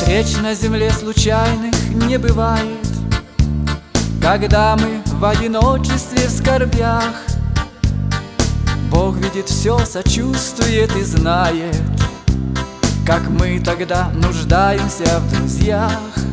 Встреч на земле случайных не бывает, когда мы в одиночестве, в скорбях. Бог видит все, сочувствует и знает, как мы тогда нуждаемся в друзьях.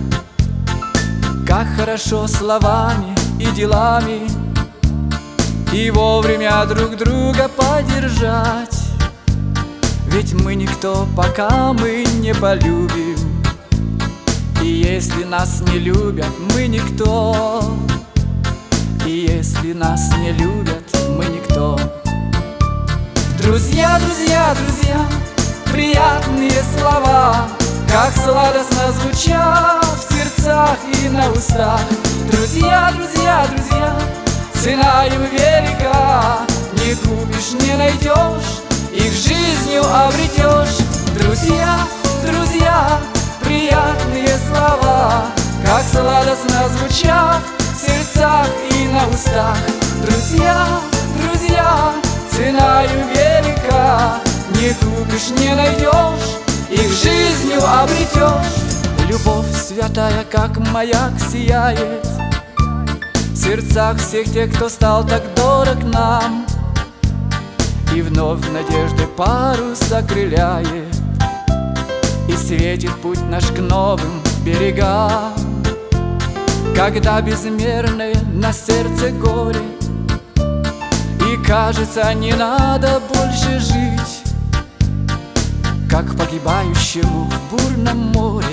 Как хорошо словами и делами и вовремя друг друга поддержать. Ведь мы никто, пока мы не полюбим. И если нас не любят, мы никто. И если нас не любят, мы никто. Друзья, друзья, друзья, приятные слова, как сладостно звучат в сердцах и на устах. Друзья, друзья, друзья, цена им велика, не купишь, не найдешь, их жизнью обретешь. Друзья, друзья, приятные слова, как сладостно звучат в сердцах и на устах. Друзья, друзья, цена им велика, не купишь, не найдешь, их жизнью обретешь. Любовь святая, как маяк, сияет в сердцах всех тех, кто стал так дорог нам, и вновь надежды парус окрыляет, и светит путь наш к новым берегам. Когда безмерное на сердце горе, и кажется, не надо больше жить, как погибающему в бурном море,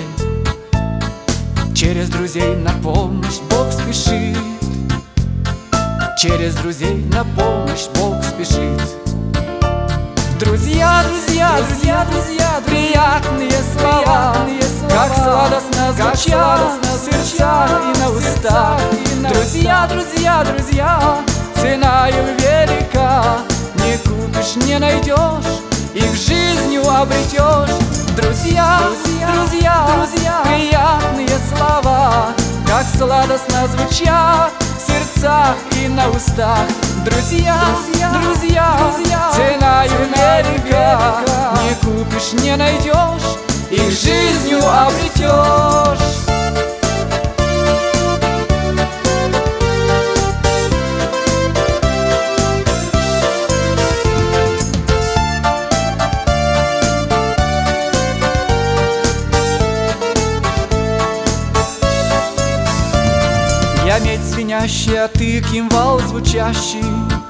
через друзей на помощь Бог спешит. Через друзей на помощь Бог спешит. Друзья, друзья, друзья, друзья, приятные слова, как сладостно звучат в сердцах и на устах. Друзья, друзья, друзья, цена им велика, не купишь, не найдешь, их жизнью обретешь. Друзья, друзья, друзья, приятные слова, как сладостно звучат в сердцах и на устах. Друзья, друзья, цена им велика, не купишь, не найдешь, их жизнью обретешь. Я медь звенящая, ты кимвал звучащий.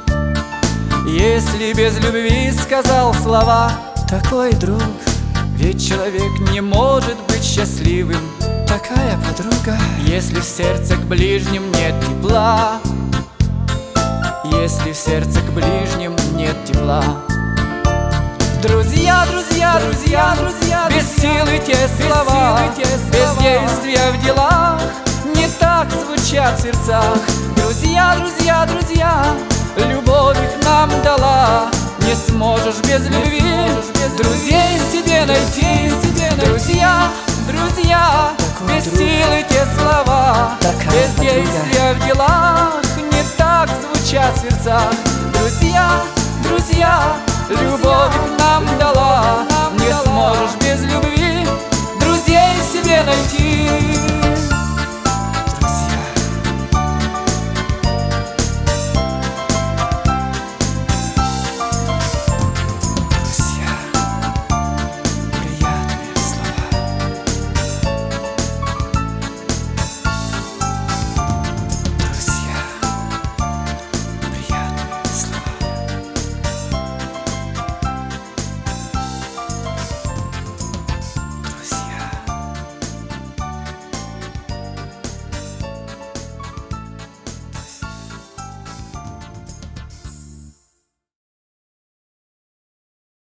Если без любви сказал слова, такой друг, ведь человек не может быть счастливым. Такая подруга, если в сердце к ближним нет тепла, если в сердце к ближним нет тепла. Друзья, друзья, друзья, друзья, без силы те слова, без действия в делах, не так звучат в сердцах. Друзья, друзья, друзья, любовь их нам дала, не сможешь без любви друзей себе найти. Друзья, друзья, без силы те слова, без действия в делах, не так звучат в сердцах. Друзья, друзья, любовь их нам дала,